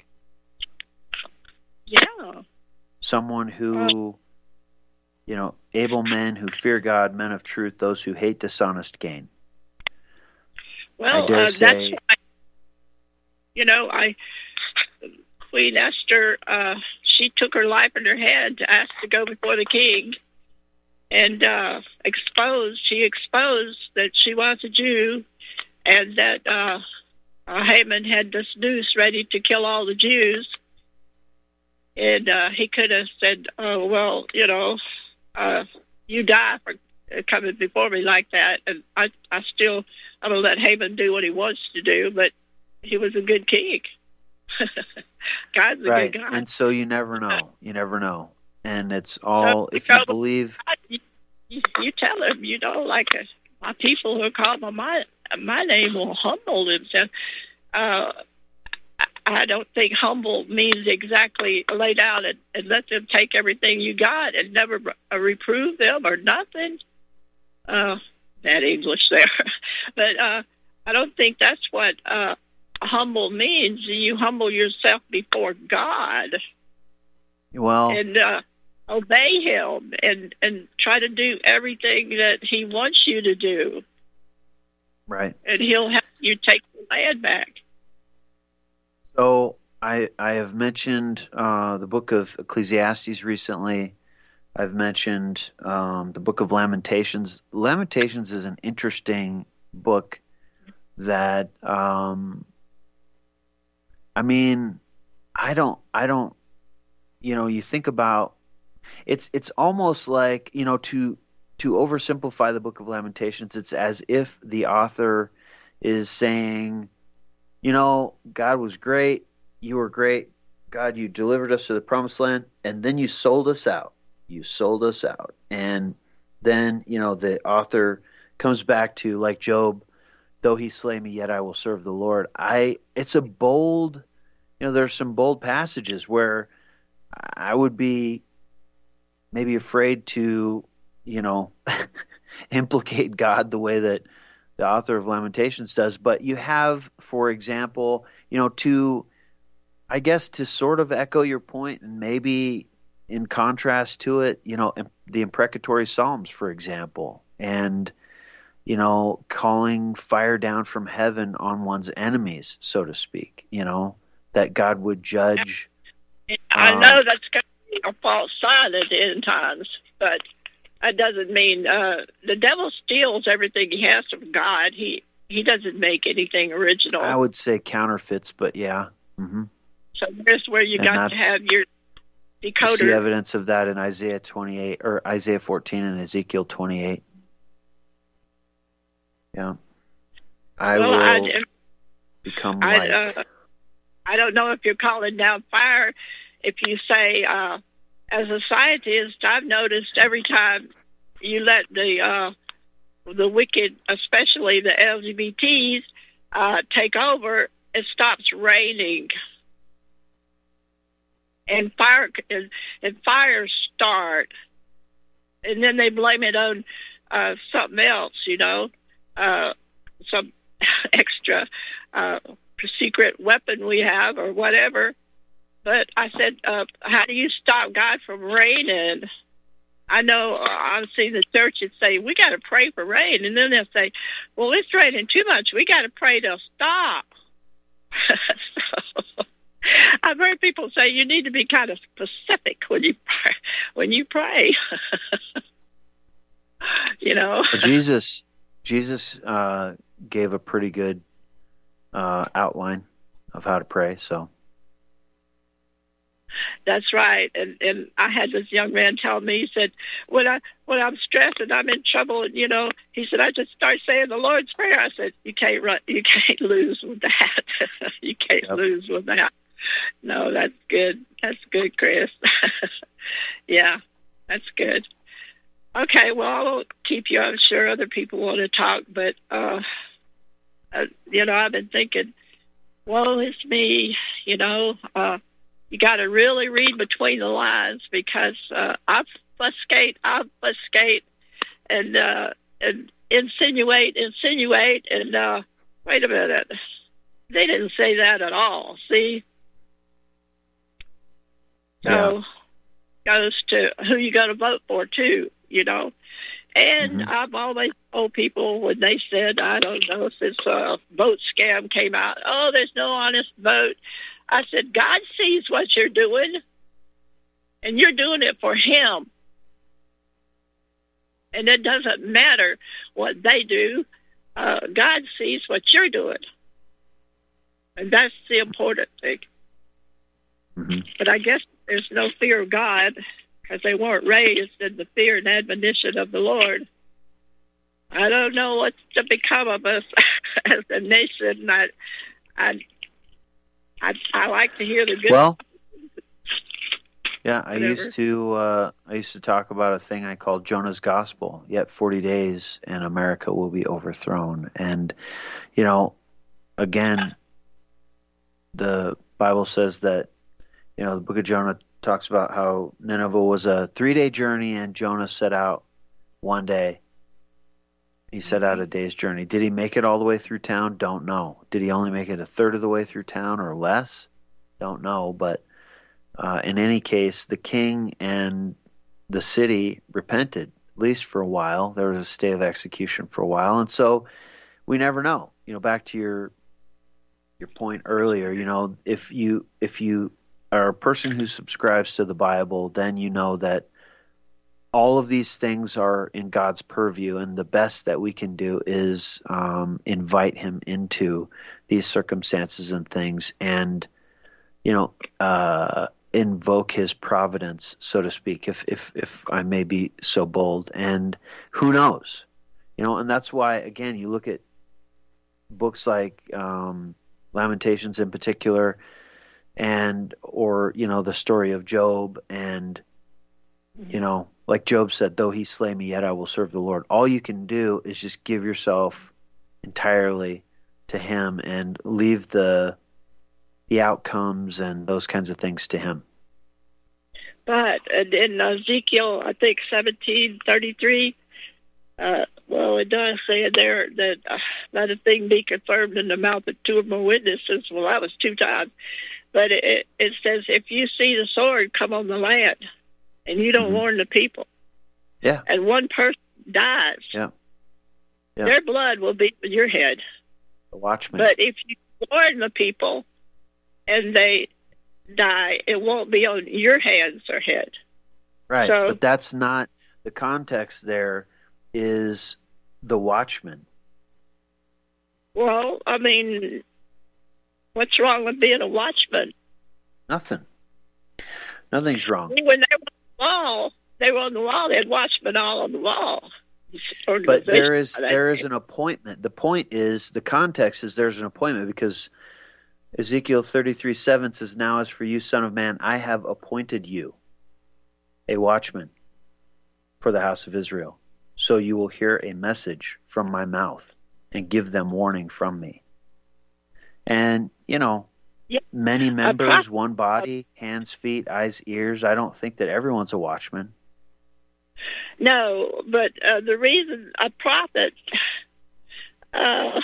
Yeah. Someone who, uh, you know, able men who fear God, men of truth, those who hate dishonest gain. Well, I dare uh, say, that's why, you know, I, Queen Esther, uh, she took her life in her hand to ask to go before the king and uh, exposed, she exposed that she was a Jew. And that uh, uh, Haman had this noose ready to kill all the Jews. And uh, he could have said, oh, well, you know, uh, you die for coming before me like that. And I, I still, I'm going to let Haman do what he wants to do, but he was a good king. God's a right. good guy. And so you never know. You never know. And it's all, so, if you believe. You, you tell him, you know, like uh, my people who call by my, my name will humble themselves. Uh, I don't think humble means exactly lay down and, and let them take everything you got and never uh, reprove them or nothing. Uh, bad English there. But uh, I don't think that's what uh, humble means. You humble yourself before God. Well, and uh, obey Him and, and try to do everything that He wants you to do. Right. And He'll help you take the land back. So I I have mentioned uh, the book of Ecclesiastes recently. I've mentioned um, the book of Lamentations. Lamentations is an interesting book that um, I mean I don't I don't you know you think about it's it's almost like you know to to oversimplify the book of Lamentations. It's as if the author is saying, you know, God was great. You were great. God, you delivered us to the promised land, and then you sold us out. You sold us out. And then, you know, the author comes back to, like Job, though he slay me, yet I will serve the Lord. I, it's a bold, you know, there's some bold passages where I would be maybe afraid to, you know, implicate God the way that the author of Lamentations does. But you have, for example, you know, to, I guess, to sort of echo your point and maybe in contrast to it, you know, the imprecatory Psalms, for example, and, you know, calling fire down from heaven on one's enemies, so to speak, you know, that God would judge. I um, know that's going to be a false sign at the end times, but that doesn't mean uh, the devil steals everything he has from God. He he doesn't make anything original. I would say counterfeits, but yeah. Mm-hmm. So there's where you And got to have your decoder. You see evidence of that in Isaiah twenty-eight or Isaiah fourteen and Ezekiel twenty-eight. Yeah, I well, will I, become I, like. Uh, I don't know if you're calling down fire. If you say, uh, as a scientist, I've noticed every time you let the uh, the wicked, especially the L G B Ts, uh, take over, it stops raining. And fire and, and fires start, and then they blame it on uh, something else, you know, uh, some extra uh, secret weapon we have or whatever. But I said, uh, how do you stop God from raining? I know uh, I've seen the churches say, we got to pray for rain. And then they'll say, well, it's raining too much. We got to pray to stop. So, I've heard people say you need to be kind of specific when you pray, when you pray. You know, Jesus, Jesus uh, gave a pretty good uh, outline of how to pray. So that's right. And and I had this young man tell me, he said, when I when I'm stressed and I'm in trouble, and you know, he said, I just start saying the Lord's Prayer. I said, you can't run, you can't lose with that. You can't yep. lose with that. No, that's good. That's good, Chris. Yeah, that's good. Okay, well, I won't keep you. I'm sure other people want to talk, but, uh, uh, you know, I've been thinking, woe is me, you know. Uh, you got to really read between the lines because uh, obfuscate, obfuscate, and, uh, and insinuate, insinuate, and uh, wait a minute. They didn't say that at all, see? So yeah. Goes to who you going to vote for, too, you know. And mm-hmm. I've always told people when they said, I don't know, since uh, vote scam came out, oh, there's no honest vote. I said, God sees what you're doing, and you're doing it for him. And it doesn't matter what they do. Uh, God sees what you're doing. And that's the important thing. Mm-hmm. But I guess there's no fear of God because they weren't raised in the fear and admonition of the Lord. I don't know what's to become of us as a nation. I, I, I, I like to hear the good. Well, yeah, I Whatever. used to uh, I used to talk about a thing I called Jonah's Gospel. Yet forty days and America will be overthrown. And you know, again, the Bible says that, you know, the book of Jonah talks about how Nineveh was a three-day journey and Jonah set out one day. He set out a day's journey. Did he make it all the way through town? Don't know. Did he only make it a third of the way through town or less? Don't know. But uh, in any case, the king and the city repented, at least for a while. There was a stay of execution for a while. And so we never know. You know, back to your your point earlier, you know, if you if you are a person who subscribes to the Bible, then you know that all of these things are in God's purview, and the best that we can do is um, invite him into these circumstances and things and, you know, uh, invoke his providence, so to speak, if, if, if I may be so bold. And who knows, you know, and that's why, again, you look at books like um, Lamentations in particular, and, or, you know, the story of Job, and, you know, like Job said, though he slay me, yet I will serve the Lord. All you can do is just give yourself entirely to him and leave the the outcomes and those kinds of things to him. But in Ezekiel, I think seventeen thirty-three, uh, well, it does say there that uh, let a thing be confirmed in the mouth of two or more witnesses. Well, that was two times. But it, it says, if you see the sword come on the land, and you don't mm-hmm. warn the people, yeah, and one person dies, yeah. Yeah. their blood will be on your head. The watchman. But if you warn the people and they die, it won't be on your hands or head. Right, so, but that's not, the context there is the watchman. Well, I mean, what's wrong with being a watchman? Nothing. Nothing's wrong. When they were on the wall, they were on the wall. They had watchmen all on the wall. But there is there is an appointment. The point is, the context is there's an appointment, because Ezekiel thirty-three seven says, now as for you, son of man, I have appointed you a watchman for the house of Israel. So you will hear a message from my mouth and give them warning from me. And, you know, yeah. many members, one body, hands, feet, eyes, ears. I don't think that everyone's a watchman. No, but uh, the reason a prophet, uh,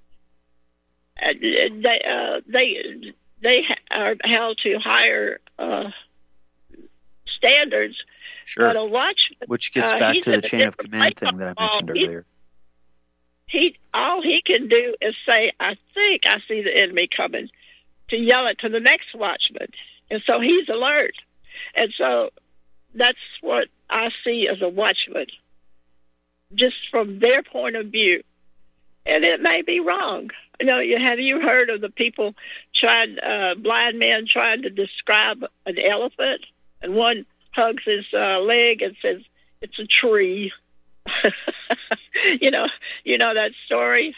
they uh, they they are held to higher uh, standards. Sure. But a watchman, which gets uh, back to the chain of command thing that I mentioned he, earlier. He all he can do is say, "I think I see the enemy coming," to yell it to the next watchman, and so he's alert, and so that's what I see as a watchman, just from their point of view. And it may be wrong. You know, you, have you heard of the people trying, uh, blind men trying to describe an elephant? And one hugs his uh, leg and says, it's a tree. you know, you know that story?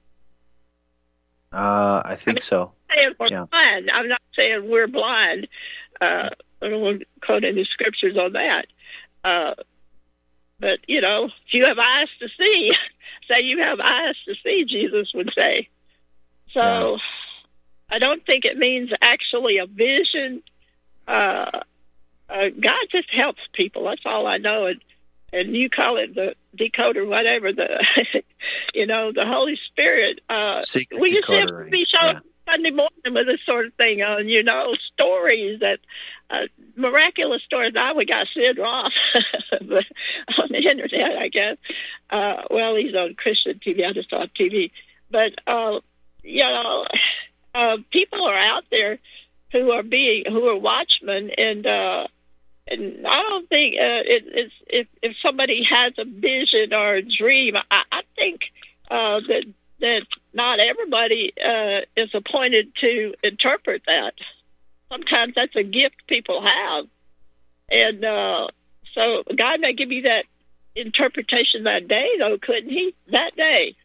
Uh, I think I mean, so. I'm saying we're yeah. blind. I'm not saying we're blind. Uh, I don't want to quote any scriptures on that. Uh, but, you know, if you have eyes to see, say you have eyes to see, Jesus would say. So yeah. I don't think it means actually a vision. Uh, uh, God just helps people. That's all I know. And, and you call it the decoder, whatever, the, you know, the Holy Spirit. Uh, Secret we used to have decodering. to be shown yeah. Sunday morning with this sort of thing on, you know, stories that, uh, miraculous stories. Now we got Sid Roth but on the internet, I guess. Uh, well, he's on Christian T V. I just saw T V. But, uh, you know, uh, people are out there who are being, who are watchmen, and, uh, and I don't think uh, it, it's, if, if somebody has a vision or a dream, I, I think uh, that that not everybody uh, is appointed to interpret that. Sometimes that's a gift people have. And uh, so God may give you that interpretation that day, though, couldn't he? That day.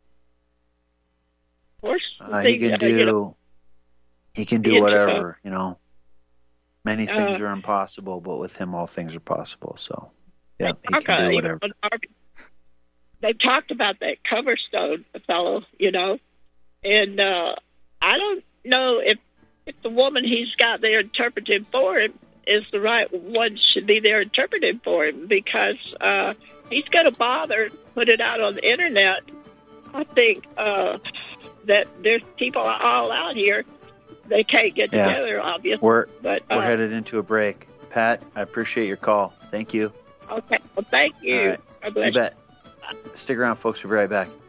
Of course, uh, things, he can do, you know, he can do he whatever, you know. Many things uh, are impossible, but with him all things are possible. So, yeah, he okay, can do whatever. They talked about that Coverstone fellow, you know, and uh, I don't know if if the woman he's got there interpreting for him is the right one should be there interpreting for him, because uh, he's going to bother and put it out on the internet. I think uh, that there's people all out here. They can't get Yeah. together, obviously. We're, but, uh, we're headed into a break. Pat, I appreciate your call. Thank you. Okay, well, thank you. All right. God bless You bet. Stick around, folks. We'll be right back.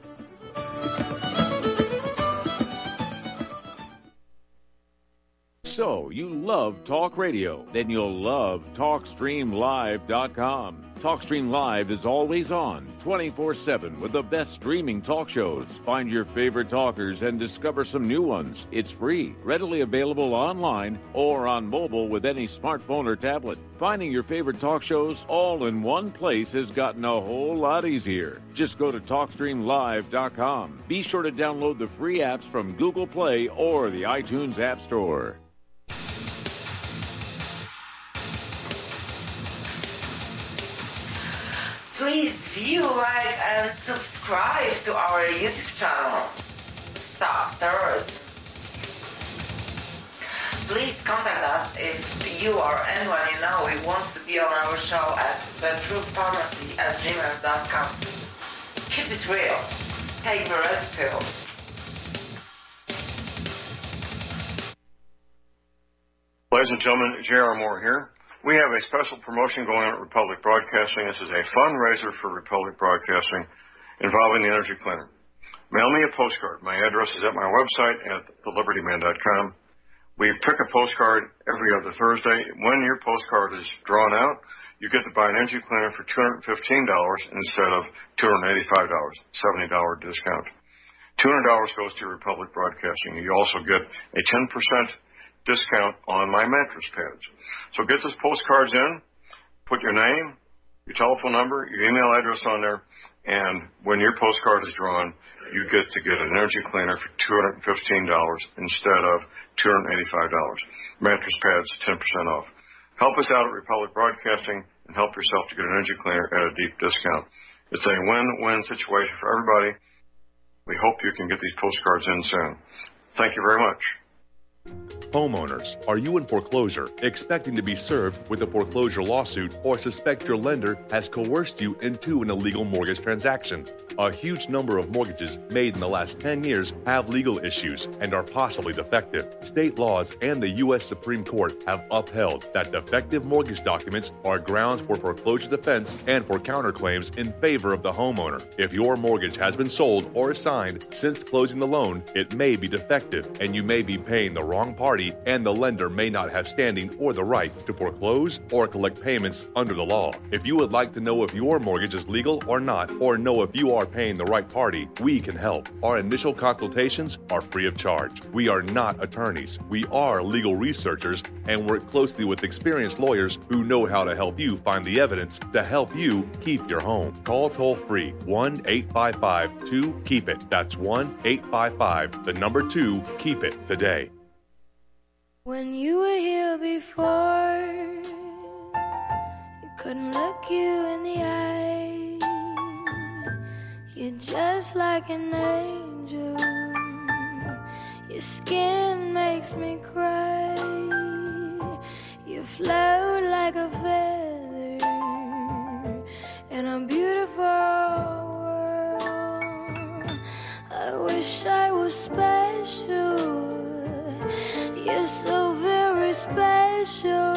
So, you love talk radio? Then you'll love talk stream live dot com. TalkStream Live is always on, twenty-four seven, with the best streaming talk shows. Find your favorite talkers and discover some new ones. It's free, readily available online or on mobile with any smartphone or tablet. Finding your favorite talk shows all in one place has gotten a whole lot easier. Just go to talk stream live dot com. Be sure to download the free apps from Google Play or the iTunes App Store. Please view, like, and subscribe to our YouTube channel. Stop Terrorism. Please contact us if you or anyone you know who wants to be on our show at the truth pharmacy at gmail dot com. Keep it real. Take the red pill. Ladies and gentlemen, J R. Moore here. We have a special promotion going on at Republic Broadcasting. This is a fundraiser for Republic Broadcasting involving the Energy Cleaner. Mail me a postcard. My address is at my website at the liberty man dot com. We pick a postcard every other Thursday. When your postcard is drawn out, you get to buy an Energy Cleaner for two hundred fifteen dollars instead of two hundred eighty-five dollars, seventy dollars discount. two hundred dollars goes to Republic Broadcasting. You also get a ten percent discount on my mattress pads. So get those postcards in, put your name, your telephone number, your email address on there, and when your postcard is drawn, you get to get an Energy Cleaner for two hundred fifteen dollars instead of two hundred eighty-five dollars. Mattress pads, ten percent off. Help us out at Republic Broadcasting and help yourself to get an Energy Cleaner at a deep discount. It's a win-win situation for everybody. We hope you can get these postcards in soon. Thank you very much. Homeowners, are you in foreclosure, expecting to be served with a foreclosure lawsuit, or suspect your lender has coerced you into an illegal mortgage transaction? A huge number of mortgages made in the last ten years have legal issues and are possibly defective. State laws and the U S Supreme Court have upheld that defective mortgage documents are grounds for foreclosure defense and for counterclaims in favor of the homeowner. If your mortgage has been sold or assigned since closing the loan, it may be defective and you may be paying the wrong party, and the lender may not have standing or the right to foreclose or collect payments under the law. If you would like to know if your mortgage is legal or not, or know if you are paying the right party, we can help. Our initial consultations are free of charge. We are not attorneys. We are legal researchers and work closely with experienced lawyers who know how to help you find the evidence to help you keep your home. Call toll free one eight five five two keep it. That's one eight five five, the number two, keep it today. When you were here before, you couldn't look you in the eye. You're just like an angel. Your skin makes me cry. You float like a feather in a beautiful world. I wish I was special. You're so very special,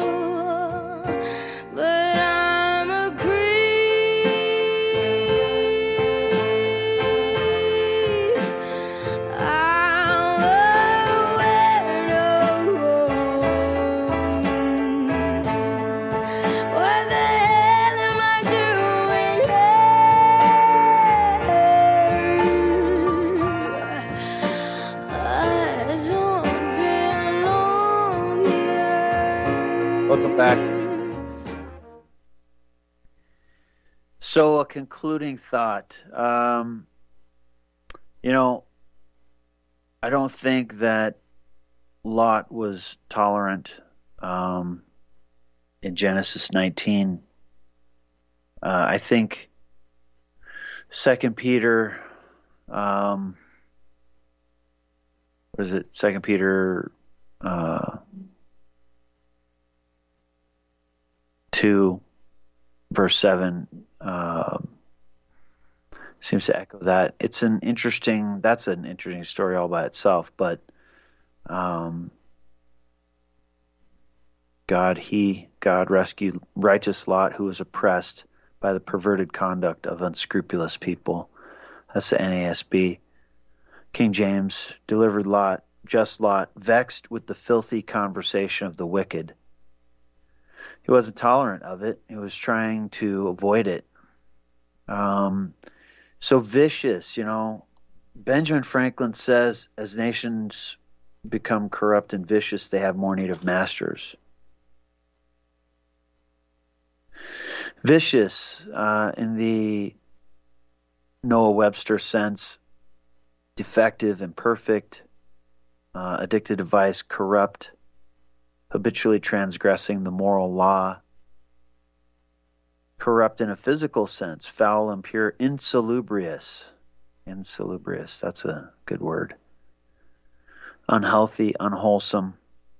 but I'm a creep. I'm a weirdo. What the hell am I doing here? Welcome back. So, a concluding thought. Um, you know, I don't think that Lot was tolerant um, in Genesis nineteen. Uh, I think Second Peter, um, what is it? Second Peter uh, two, verse seven, uh, seems to echo that. It's an interesting. That's an interesting story all by itself. But um, God, He, God rescued righteous Lot, who was oppressed by the perverted conduct of unscrupulous people. That's the N A S B. King James delivered Lot, just Lot, vexed with the filthy conversation of the wicked. He wasn't tolerant of it. He was trying to avoid it. Um, so vicious, you know. Benjamin Franklin says, as nations become corrupt and vicious, they have more need of masters. Vicious, uh, in the Noah Webster sense, defective, imperfect, uh, addicted to vice, corrupt, habitually transgressing the moral law. Corrupt in a physical sense, foul, impure, insalubrious. Insalubrious, that's a good word. Unhealthy, unwholesome.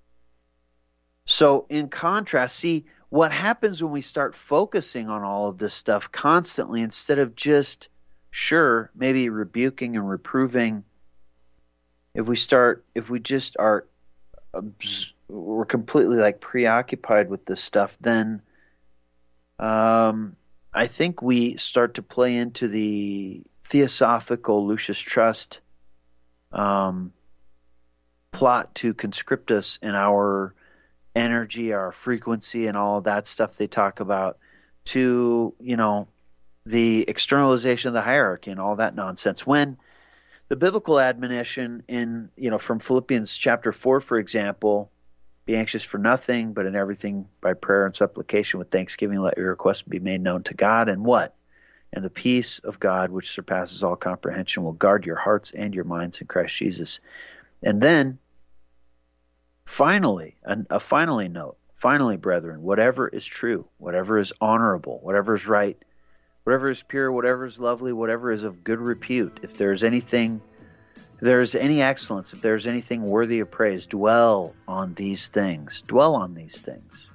So in contrast, see, what happens when we start focusing on all of this stuff constantly instead of just, sure, maybe rebuking and reproving, if we start, if we just are, we're completely like preoccupied with this stuff, then um, I think we start to play into the theosophical Lucius Trust um, plot to conscript us in our energy, our frequency, and all of that stuff they talk about, to, you know, the externalization of the hierarchy and all that nonsense. When the biblical admonition in, you know, from Philippians chapter four, for example, be anxious for nothing, but in everything by prayer and supplication with thanksgiving, let your requests be made known to God. And what? And the peace of God, which surpasses all comprehension, will guard your hearts and your minds in Christ Jesus. And then, finally, a, a finally note, finally, brethren, whatever is true, whatever is honorable, whatever is right, whatever is pure, whatever is lovely, whatever is of good repute, if there is anything, if there is any excellence, if there is anything worthy of praise, dwell on these things. Dwell on these things.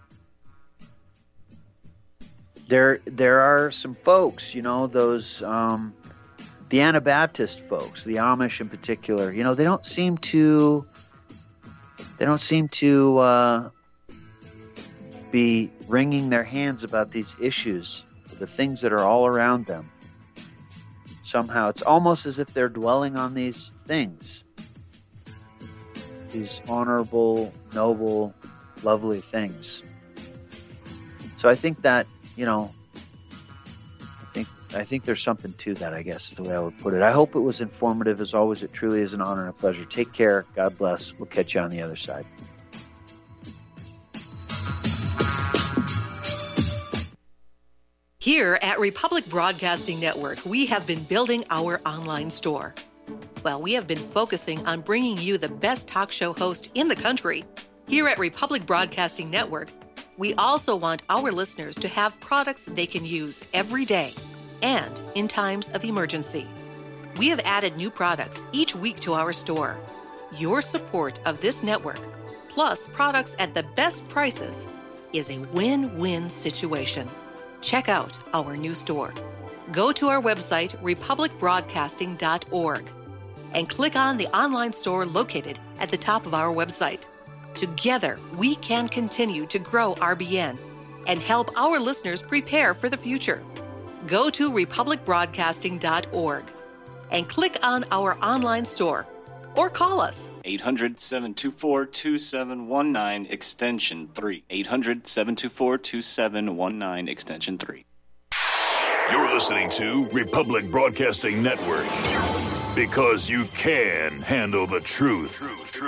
There, there are some folks, you know, those, um, the Anabaptist folks, the Amish in particular, you know, they don't seem to, they don't seem to uh, be wringing their hands about these issues, the things that are all around them. Somehow, it's almost as if they're dwelling on these things, these honorable, noble, lovely things. So I think that, you know, I think I think there's something to that, I guess is the way I would put it. I hope it was informative. As always, it truly is an honor and a pleasure. Take care. God bless. We'll catch you on the other side. Here at Republic Broadcasting Network, we have been building our online store. Well, we have been focusing on bringing you the best talk show host in the country. Here at Republic Broadcasting Network, we also want our listeners to have products they can use every day and in times of emergency. We have added new products each week to our store. Your support of this network, plus products at the best prices, is a win-win situation. Check out our new store. Go to our website, republic broadcasting dot org, and click on the online store located at the top of our website. Together, we can continue to grow R B N and help our listeners prepare for the future. Go to republic broadcasting dot org and click on our online store or call us. eight hundred, seven two four, two seven one nine, extension three. eight hundred, seven two four, two seven one nine, extension three. You're listening to Republic Broadcasting Network, because you can handle the truth.